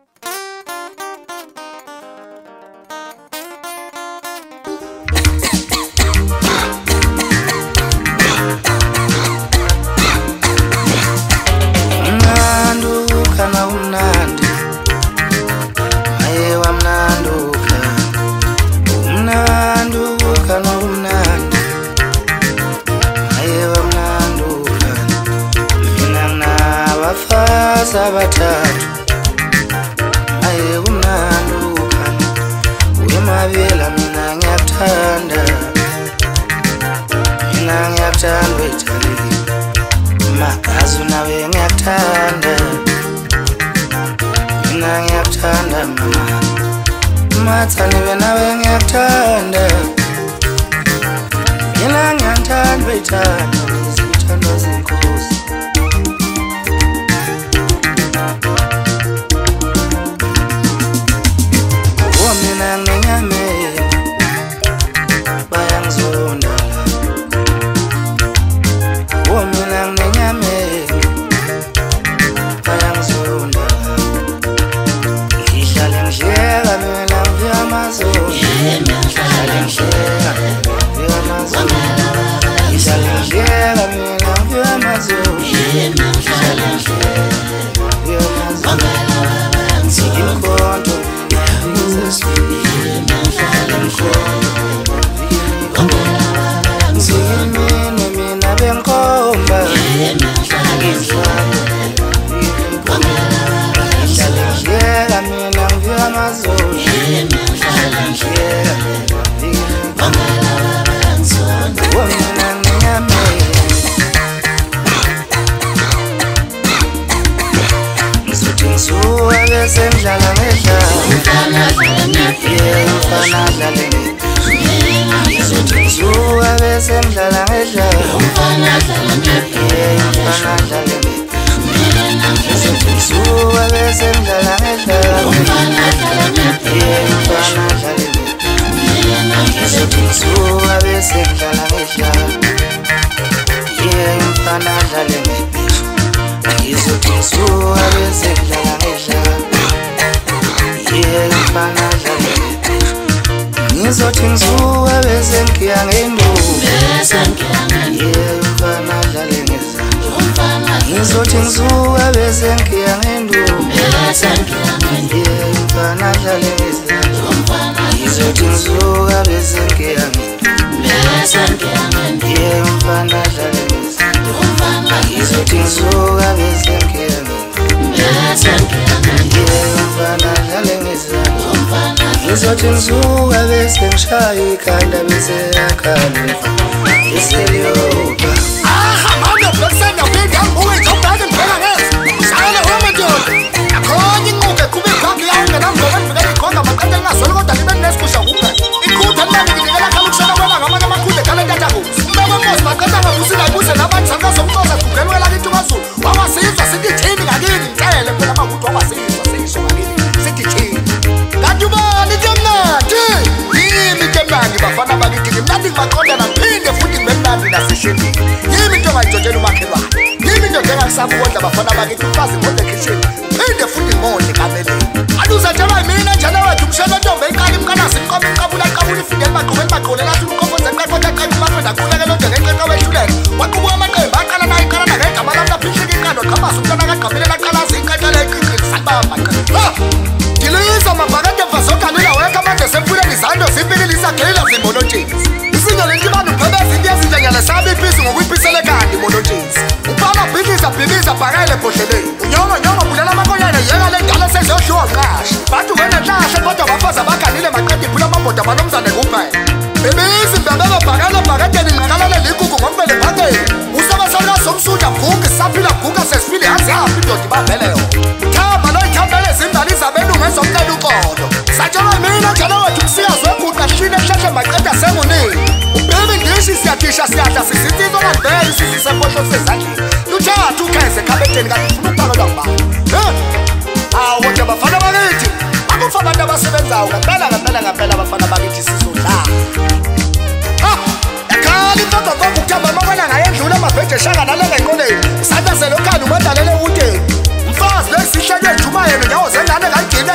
Sabatatu aye kumnaluka uyemabela mina ngiyakuthanda wethalile magazu nawe ngiyakuthanda mina ngiyakuthanda mama mathane nawe ngiyakuthanda mina ngiyakuthanda wethalile izithando zenkosi mina nginyame bayangizonda mina nginyame bayangizonda ngihlale ngihleka mina ngiyamazona ngihlale ngihleka ngiyamazona ngihlale ngihleka mina ngiyamazona ngihlale ngihleka ngiyamazona ngiyinkonto mina benkomba ngihlala mina ngiyamazona mina nginyame ngizothi ngisuka bese ngidlala ngidlala umfana dlale ngizothi ngisuka bese ngidlala ngidlala umfana dlale ngizothi ngisuka bese ngidlala ngidlala umfana dlale ngizothi ngisuka bese ngidlala ngidlala umfana dlale ngizothi ngisuka bese ngidlala ngidlala umfana dlale ngizothi ngisuka bese ngiya ngenduku umfana dlale ngezandla ngizothi ngisuka bese ngiya ngenduku umfana dlale ngezandla ngizothi ngisuka bese ngiya ngenduku umfana dlale ngezandla ngizothi ngisuka bese ngiya umfana dlale ngezandla ngizothi ngisuka bese ngishaya ikhanda bese yakhala iseliyoba manje besena bega uwethu ubheke ngibheka ngeze shayela wamadoda akhona inquke kube khona yanga namngoba ngivela ikhonga maqede ngasolo kodwa libe nesikusha kuphela ikhutha nami ngidikela khala ukushona kwala ngamanye amakhulu ekhala ntathakuzi ubaba Moses maqede ngabusila kuze nabantu sangasomxoza kugelwela kithi kwaZulu wawasizwa sithi thini ngakini ngicele phela amakhulu wawasizwa seyisho ngakini sithi thini kanti ubani temnandi yimi temnandi bafana bakithi ngimnandi ngibaqonda naphinde futhi ngibemnandi nasesheni yimi into ngayijotshela umakhelwane yimi into njengakusabodla bafana bakithi umfazi ngodle kitchen phinde futhi ngodle kameleni aluzatshelwa mina njalo wethu umshelo ntombe iqala imkanasi imqobo iqabula ifidele baqhubela lathi umkhonfoze qaqoqa mafunda khuleke lonke ngenqeqa wethulela waqubuka amaqembu aqala naye iqala ngegama lami laphihlika iqando qhamasa umntwana kaqabelela qalaza iqaqala eqiqini salibamba ngilisa mabhakade mfasokalila weka manje semfuleni izando zimpikile isagxila zimonontshisi isinyo lentibani uphebeza into yezinjanyana sabe ipisi ngokuyiphisele kandi monontshisi ubala bhikisa bhakele bhodleleni unyongo bulela amakonyana yeka le ndala seziyoshiwa qasha bathi wenenhlahle kodwa bafaza baganile maqeda iphula amaboda manomzane kuphela bebisi mbebebe bhakadeni nqakalale likuku ngokubele bhakeni usabasana somsuja guga saphila guga sesifile yazi yaphi indoda ibambele yona thamba noyithambele zimbali zabelungu ezomcela uqondo satshelwa mina njalo wethu umsikazi weguqa shine ehlehla maqeda sengunini ubhebe ndishi siyadisha siyadla sisinsizwa landela isisu sefohlo sezandleni luthatha ukheze ekhabetheni kanti ufuna ukuphakelwa ngubani awu bafana bakithi akufa abantu abasebenzayo ngempela bafana bakithi sizodlala yakhala imfaka kokuthamba amabona ngayendlula amabheje eshaka nalenga enqoleni santaselo khani umadalele uteni umfazi lesihleke ejumayelo nyawo zengane kangini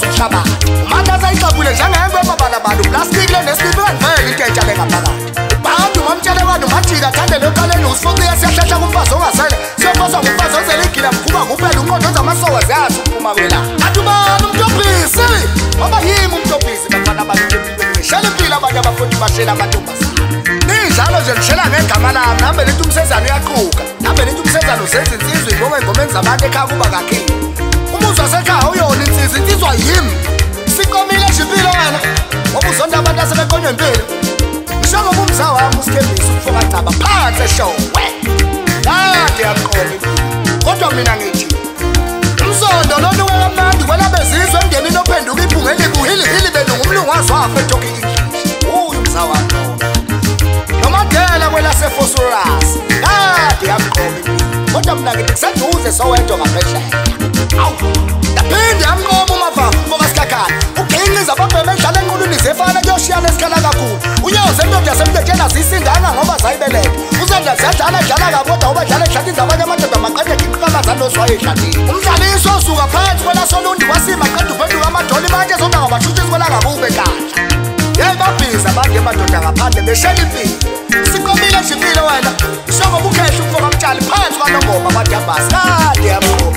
uyoza umhlaba umanti azayixabule njengengwe babalabala uplastic le nesiphi kanivele into entshale ngaphakathi bantu mamtshele abantu majika thandele ekaleni usifonciya siyahlehla kumfazi ongasele siyofoswa ngumfazi ozele igila mkhuba kuphela unqondo zamasoka ziyazi ukuphuma kwelanga kanti ubani umtobhisi ngoba yimi umtobhisi bafana abantu empilweni ngishela impilo abantu abafundi bashela amantombazana ninjalo nje ngishela ngegama lami nambe lithi umsezane uyaquka nambe lithi umsezane usenza insizwa ngoba engomeni zabantu ekhaya kuba kakhulu umuzi wasekhaya uyona insizwa yimi sikomile nje impilo wena ngoba uzonda abantu asebeqonywe impilo ngisho ngoba umza wami uSithembisa ukufoka caba phansi eshowe kade yaqola kodwa mina ngithi umsondo lona wekamnandi kwela bezizwe emndenini ophenduka iphungeli buhilihili benungumlungu wazwafa eTurkey English umza wami nomadela kwelasephosphorus kade yaqola kodwa mina ngithi kuseduze soweto ngaphesheya awu yaphinde yamqoma umavavu mfoka sikhakhana uginqiza ababheme edlala enqulwini zefana kuyoshiyana esikhala kakhulu unyoze indoda yasemtetsheni aziyisinganga ngoba zayibeleka uzenda ziyadlala edlala kabi kodwa uba edlala ehlathini zabanye amadoda maqede ginqikamazane ozwayo ehlathini umdlaliso osuka phansi kwelasolundi wasima qeda uphenduka amadoli manje zonda ngabashutshisi kwelangakube kahle yeyi babhiza abantu emadoda ngaphandle beshela impilo sikomile nje impilo wena isho ngoba ukhehla umfoka mtshali phansi kwanongoma amadambasi kade yamqoma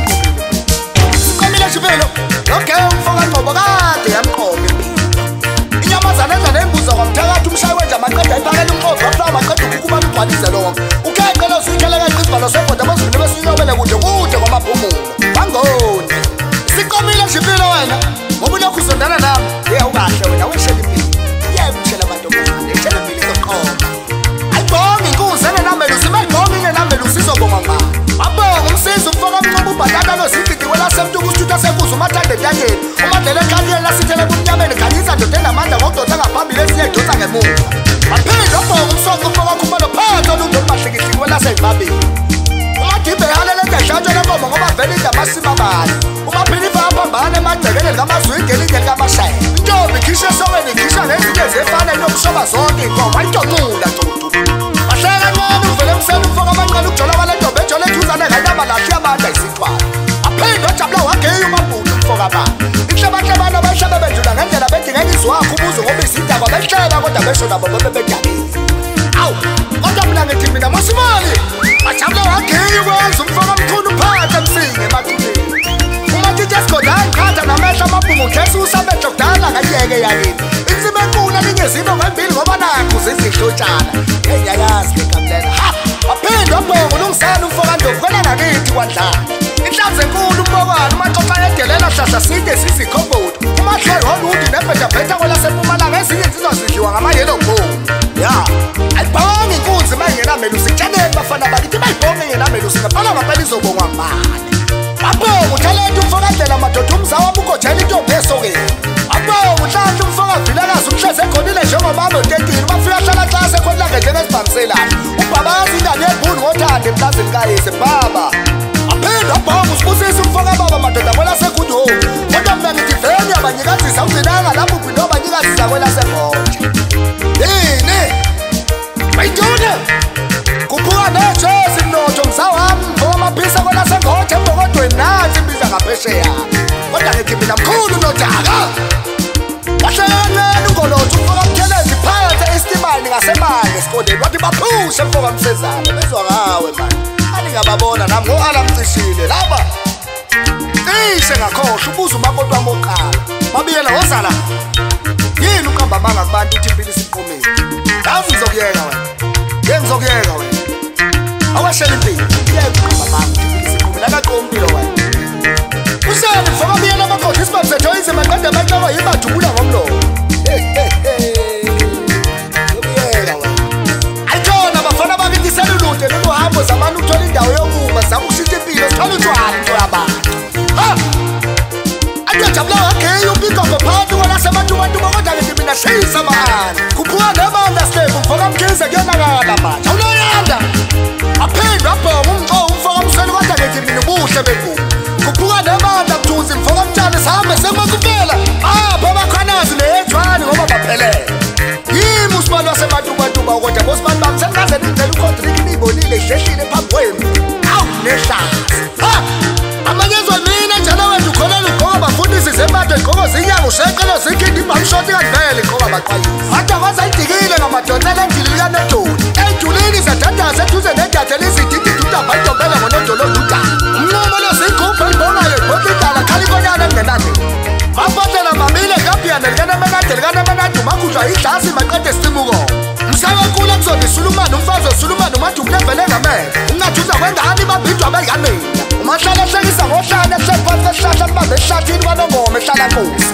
Shivelo, okay, umfoka ngoba kade yamqoqa impilo. Inyamazana enza nembuzo kwamthakathi umshayi wenza amaqeda iphakela umqoqo afla amaqeda ukuba ligcwalize lo. Ukheqela usikheleka iqizibalo sebhoda abazulu besiyobele kude kwamaphumulo. Bangoni. Sikomile nje impilo wena. Ngoba ulokhu uzondana nami. Ukahle wena weshela impilo. Uyayishela amantombazane, eshela impilo izoqoma. Ayibonge inkunzi enenamelo simayibonge inenamelo sizobonga ngani. Abonga umsizi umfoka mnqoba ubhatata lozigidi kwelasemntu kusithuta sebuza umathande entanyeni umadlela ekhaliyeni lasithele kumnyameni khanyisa ndoda enamandla ngokudoda ngaphambili esiye idonsa ngemuva baphinde obonga umsoco umfoka khumalo phansi olunto olumahlikihliki kwelaseyibabini umadimbe ehalele endehlatshwe lenkomo ngoba vele inda amasima bani umaphilifa aphambane emagcekeni likamazwingeli inye likamashayela intombi ikhisha esokweni ikhisha nezinye zefana inokushoba zonke inkomo ayintonqula ntutu bahleka kancane uvele emseni umfoka amancane ukujola kwale ntombi ejole ethuzane ngayinaba lahle abantu ayisithwala aphinde wajabula wageya umabhuti umfoka baba inhlabahlabana abahlaba bendlula ngendlela bedingeka izwakho ubuzo ngoba izindaba behleba kodwa besho nabo bebedabisa awu kodwa mina ngithi mina mosimali bajabula wageya ukwenza umfoka mkhulu phansi emsinge emaquleni umatithe esigodlanga qhatha namehla amabhungu ukhesa usamehlo kudala ngayeke yakini insima enkulu alingezinto ngembili ngoba nakho zizihlotshana engiyayazi lekamlela ha aphinde wabonga ulungisana umfoka ndlovu kwela ngakithi kwadlala inhlanzi enkulu umbokwana umaxoxa yedelela hlahla side sizikhomboti umahlelo holudi nebhedabhetha kwelasempumalanga ezinye insizwa zidliwa ngamayelo bhoni ya ayibhonge inkunzi uma ingenamelusi kutshaneni bafana bakithi bayibhonge ingenamelusi ngaphala ngaphela izobongwa ngubani abonga uthalente umfoka ndlela amadoda umzawami ukojela intombi esokeni abonga uhlahla umfoka vilakazi umhlezi ekhonile njengomama otetile bafika hlala klasi ekhonilanga njengesibhambiselana ubhabazi ingane yebhuni ngothanda emplazini kayise baba aphinde wabhonga usibusisa umfoka baba madoda kwelasegood home kodwa mina ngithi vele uyabanyikazisa ugcinanga lapho uphinda wabanyikazisa kwelasegoja yini bayituna kuphuka nejezi mnotho mzawami mfoka amaphisa kwelasegoja embokodweni nansi imbiza ngaphesheya kodwa ngithi mina mkhulu nodaka kahlekancane ungolotho umfoka mthelezi phansi esitimani ngasemane esikoleni wathi baphushe mfoka msezane bezwa ngawe manje aningababona nami ngo-alamcishile laba cishe ngakhohlwa ubuza umakoti wami oqala babiyela wozala yini uqamba amanga kubantu uthi impilo isiphumile yazi ngizokuyeka wena ngizokuyeka wena awashela impilo yeke uqamba amanga uthi impilo isiphumile akaqomi impilo wena usele mfoka biyela amakhohlwa isibamzetho inzima qeda amanhloko yibajubula ngomlomo selulude loluhambo zamani ukuthola indawo yokuma zama ukushintsha impilo sithola utshwala into yabantu ha andiyajabula wageya umpikofo phakathi kwelasemantumantumo kodwa ngithi mina shisa mahani kuphuka nebanda stepu mfoka mkhize kuyonakala manje awunoyanda aphinde wabhonga umxowo umfoka msweni kodwa ngithi mina ubuhle benkulu kuphuka nebanda mthunzi mfoka mtshane sihambe semakupela apha abakhanazi neyethwani ngoba baphelele yimi usibali wasemantumantumo kodwa bosibali bami sengaze nindlela ukhondriki niyibonile ihlehlile phambi kwenu awu nehlazi ha amanyezwa mina njalo wethu ukholela ugqoka bafundisi zembatho ishoti kanvele ngoba baqwayisa hatta kwazayidikile ngamadoda endlini likaNodoli ejulini zathatha seduze nedatha lizididi duda bayidobela ngoNodoli oluda umnqomo losigubhe libongayo bodidala khalikonyana engenande mapotela mamile ngapiyana likaNamanade makhudlwa idlasi maqede simuko msakankulu ekuzona Sulumane umfazi oSulumane umaduku levele ngamele ungajuza kwengane babhidwa beyanini umahlala ehlekisa ngohlane ehlephansi esihlahla libambe esihlathini kwaNongoma ehlala Nkosi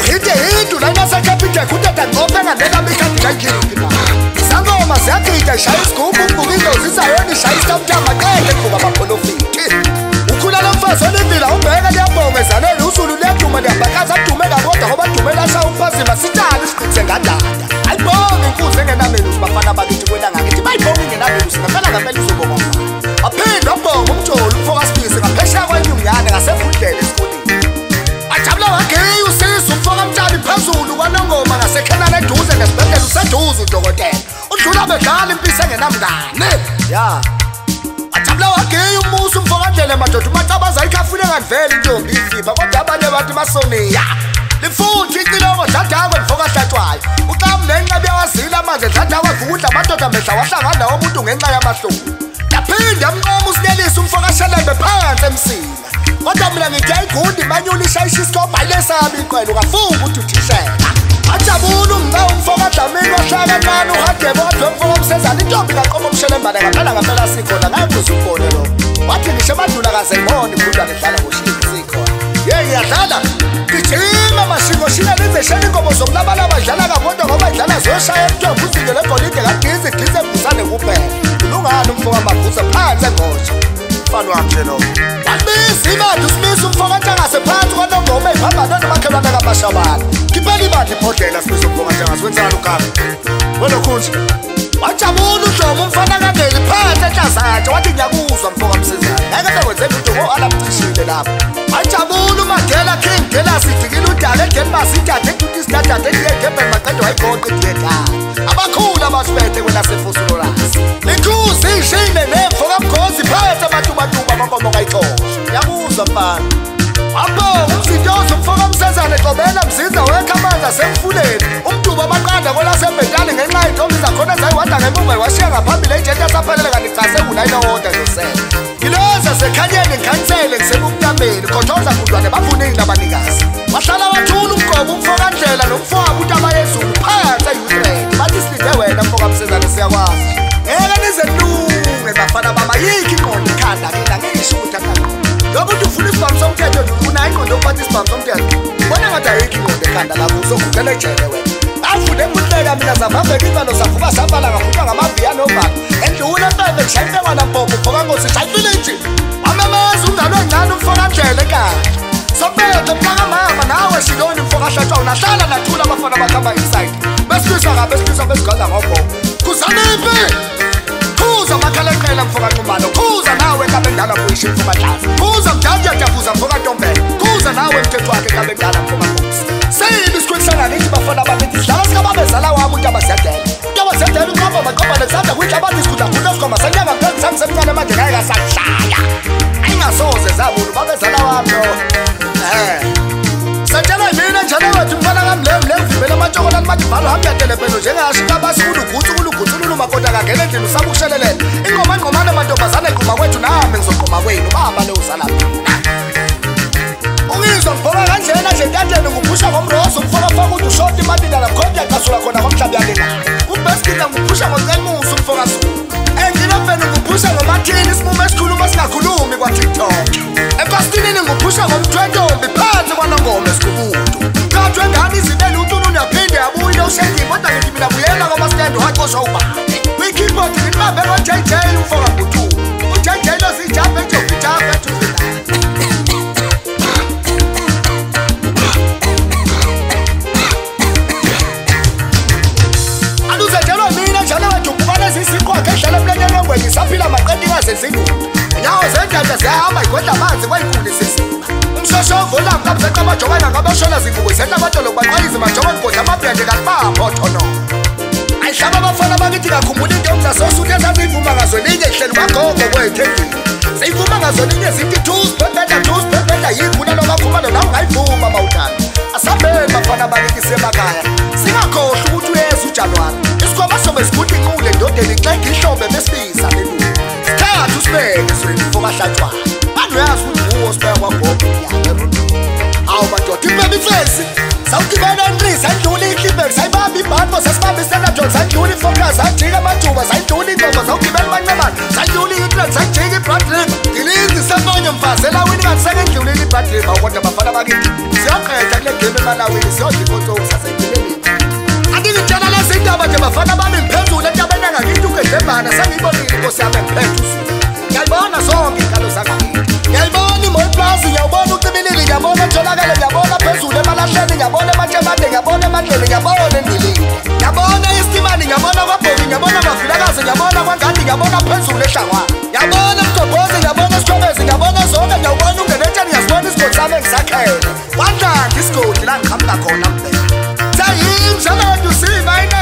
uhide lana sekapithe kutata ngophe ngandeka mikhathi sangoma siyagida ishaya isigubhu umbuka indozi isayona ishaya isitamtama qede kubuka amapholofithi ukhula lomfazi olivila ubheka liyabongezanele uzulu liyaduma liyabhakaza adume kakodwa ngoba dume lashaya umphazima sitali isiqikise ngadada ayibonge inkunzi engenamelusi bafana bakithi kwelanga ngithi bayibonge ingenamelusi ngempela ngempela uzobonga aphinde wabonga umjoli umfokasibisi ngaphesheya kwenyunyane ngasefundlela esikoleni ajabula wageyi usisa umfokamtshali phezulu kwaNongoma ngasekhenana eduze nesibhedlela useduze udokotela udlula bedlala impisi engenamngane ya ajabula wageyi umusa umfokandlela madoda umacabaza ikhafune ngandvele intombi ifiba kodwa abanye abantu masoniya lifuthi icilongo dladakwe mfokahlatshwayo uqamnenqa beyawazila manje dladakwe vukudla amadoda mehla wahlangana nawo umuntu ngenxa yamahloni yaphinde amnqoma usinelisa umfokashelembe phansi emsini kodwa mina ngithi ayigundi manyula ishayisha isikobha lesabi iqwela ungafunga ukuthi uthishela ajabula umnca umfoka Dlamini wahlala kancane uhadebe kodwa umfoka umsezana intombi kaqoma umshelembane ngaphela sikhona ngayibuza umbone lo wathi ngisho emadlula kaze ngibone ikhulwa ngihlala ngoshini sikhona ngiyadlala gijima mashingo shina lizeshela inkomo zomlabalaba dlala kabodwa ngoba idlala zoshaya emntombi uzinyo legolide kagize gize ebusane kuphela ulungani umfoka mabuza phansi engosha mfana wami nje lo wabisi imali usimisa umfoka ntangase phansi kwaNongoma ey'phambana nomakhelwane kaMashabala khiphela imali ibhodlela simisa umfoka ntangase wenzani ugaga welokhunje wajabula uDlomo umfana kaNdeli phansi enhlazakhe wathi ngiyakuzwa mfoka Msizane ngeke bekwenze lutho ngo-alaptishile lapho wajabula uMadela King Dela sidikile udala eGenbus idatha ekuthi isidatha ekuyegembeni maqede wayigoqa ediyekhala abakhulu abasibethe kwelasefosulolasi likhuzi ishile nemfoka Mkhozi phansi amatuba amankomo kayixosha ngiyakuzwa mfana wabonga umsintozo umfoka Msezane Xobela Mziza wekha amanzi asemfuleni umduba amaqanda kwelasebhetane ngenxa y'ntombi zakhona zayiwada ngemuva washiya ngaphambili ejenti asaphelele kanti cha sekunayina woda zosele ngiloza sekhanyeni ngikhansele ngisekumntameni khothoza kudwane bafunile abanikazi wahlala wathula umgobo umfoka Ndlela nomfowabo uTabayezulu phansi e-Utrate bathi silinde wena mfoka Msezane siyakwazi ngeke nize nilunge bafana bama yikho ingqondo ikhanda kina ngisho ukuthi akaqondo ngoba uthi ufuna isibhamu somthetho ufuna ingqondo yokuphatha isibhamu somthetho bona ngathi ayikho ingqondo ekhanda lakho uzogugela ejele wena afunde embuhleka mina zavambeka imalo savuka safala ngakhutshwa ngamaviya novalo endlula empembe ngishayile kwanampopo mfoka Nkosi shayile nje wamamazi umngane wencane umfoka Ndlela ekhaya sobethe mntakamama nawe Shiloni mfoka Hlatshwayo nahlala nathula abafana bakhamba inside besifisa kabe besifisa besigadla ngobhoko kuzaniphi khuza makhala eqela mfoka Nxumalo khuza nawe kabe ndala kuyisho mfoka Dlazi khuza mjajajavuza mfoka Ntombela khuza nawe mthetho wakhe kabe ndala mfoka Nkosi seyibi isikhwehlana nithi bafana bakithi dlala sikababezala wami uNtabazedele uNtabazedele uqamba maqamba nesandla kuyidla abantu isikudla khulu esikhomba senyanga mphela sangisemncane manje ngeke kasakuhlala ayingasoze zabulu babezala wami lo satshela mina njalo wethu mfana kamlemle uvimela amatshokolani bathi bhalo hambi yatelepelo njengashinga basifuna ugutsululu makota kangena endlini usaba ukushelelela ingqomane mantombazane iquma kwethu nami ngizoquma kwenu baba lewuzala ungizwa mfoka kanjena nje entandleni nguphusha ngomrozo umfoka faka ukuthi ushoti imatini alakhonti yaqasula khona komhlabi yalingana ubeskida nguphusha ngocemusa umfoka Zulu engilefeni nguphusha ngomathini isimumo esikhuluma singakhulumi kwa-TikTok epastinini nguphusha ngomthwentombi phansi kwaNongoma esikubudu kathi wengane izibele uNtuluni yaphinde yabuye ushengile kodwa ngithi mina buyela kwamasitendo waqoshwa ubani kwi-keyboard ngilibambe ngo-JJ umfoka Mbuthulu uJJ losijambe ejofijambe ethuzilana aluzenjelwa mina njalo wethu ubukane zisiqwakhe ehlala emlenyeni wengweni isaphila maqedi kazezindudu nyawo zendada ziyahamba igwedla amanzi kwayikule sisiba umshoshovu olamka mzeqa amajokana ngabashona zingubo izehla amatolo kubaqwayizi majokoni kodla amabhende kakubambothono ayihlaba abafana bakithi kakhumbula intombi zasosuthu ezaziyivuma ngazo linye hleli kwagogo kwethu endlini ziyivuma ngazo linye zithi tusibhebheda yikhula lokakhumalo nawe ungayivuma mawuthanda asambeni bafana bakithi semakhaya like ihlobe besibisa lebu sithatha usibeke swini fobahlatshwana manje uyazi ukuthi uwo sibeka kwagogo yakhe awu madoda ibaby face sawugibela ndrisa indlula ihlibek sayibamba ibhanko sasibamba isena John sayidlula ifocus ajika amathuba sayidlula ingoma sawugibela mancamana sayidlula itrend sayijika ibradlip ngilizi sefonyo mfazi elawini kanti sekendlulile ibradlip awukodwa bafana bakithi siyaqeda kule game emalawini siyodla ifoto sasayidluleni andingitshela lezi indaba nje bafana bami ngiphezulu entabeni engakithi ugedembana sengiyibonile inkosi yami engiphethe usuku ngiyayibona zonke inkalo zangakithi ngiyayibona imoplazi ngiyawubona ucibilili ngiyabona ntshonakele ngiyabona phezulu emalahleni ngiyabona ematshemade ngiyabona emandleni ngiyabona endilini ngiyabona istimani ngiyabona kwabhoki ngiyabona amavilakazi ngiyabona kwangadi ngiyabona phezulu ehlangwana ngiyabona mgobhozi ngiyabona esikhobezi ngiyabona zonke ngiyawubona ungenetsheni ngiyasibona isigodi sami engisakhele kwadlanga isigodi la ngiqhamuka khona mbele sayimshalodo siva